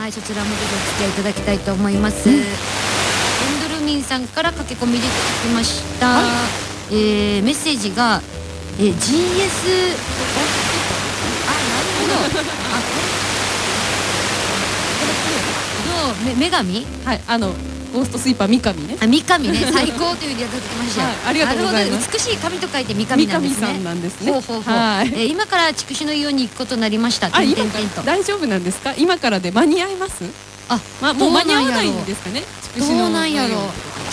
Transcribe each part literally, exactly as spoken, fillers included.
はい、そちらもぜひお付き合いいただきたいと思います。エンドルミンさんから駆け込みでいただきました、はい、えー、メッセージが、えー、ジーエス あ、なるほどあ、これこれどう、め、女神、 はい、あのゴーストスイーパー三上ね。 あ、三上ね、最高というふうにいただきました。 はい、ありがとうございます。 美しい神と書いて三上なんですね。 三上さんなんですね。 ほうほうほう。はい、えー、今から筑紫のイオンに行くことになりました。 あ、今から大丈夫なんですか？今からで間に合います？あ、ま、もう間に合わないんですかね。 どうなんやろ。筑紫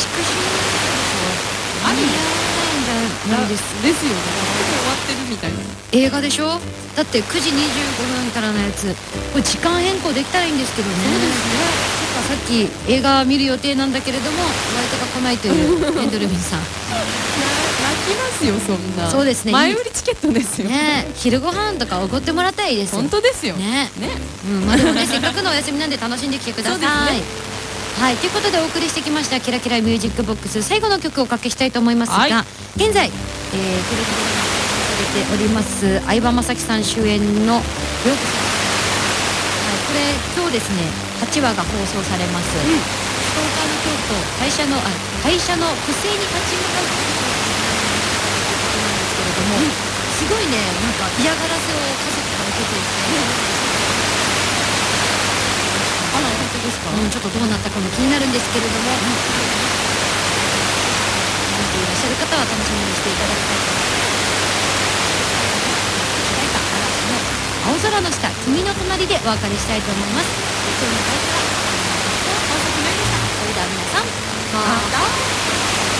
ありなんですですよね。終わってるみたいな。 映画でしょ？だってくじにじゅうごふんからのやつ、これ時間変更できたらいいんですけどね。そうですね。さっき映画見る予定なんだけれども割とが来ないというエンドルミンさん。泣きますよそんな。 そうですね。 前売りチケットですよ。 ね、昼ご飯とかおごってもらったらいいですよ。 本当ですよ。 ね。ね。うん、まあでもねせっかくのお休みなんで楽しんできてください。はい、ということでお送りしてきましたキラキラミュージックボックス、最後の曲をおかけしたいと思いますが、はい、現在、えー、テレビドラマされております相葉雅紀さん主演の「ようこそ」、これ今日ですねはちわが放送されます。うん、ストーカーの京都会社のあ会社の不正に立ち向かうなんですけれども、うん、すごいねなんか嫌がらせを家族から受けていて、うん、あら本当ですか、うん、ちょっとどうなったかも気になるんですけれども、うん、見ていらっしゃる方は楽しみにしていただきたいと思います。青空の下、君の隣でお別れしたいと思います。今日の会社は、大崎まゆみさん。それでは皆さん、また。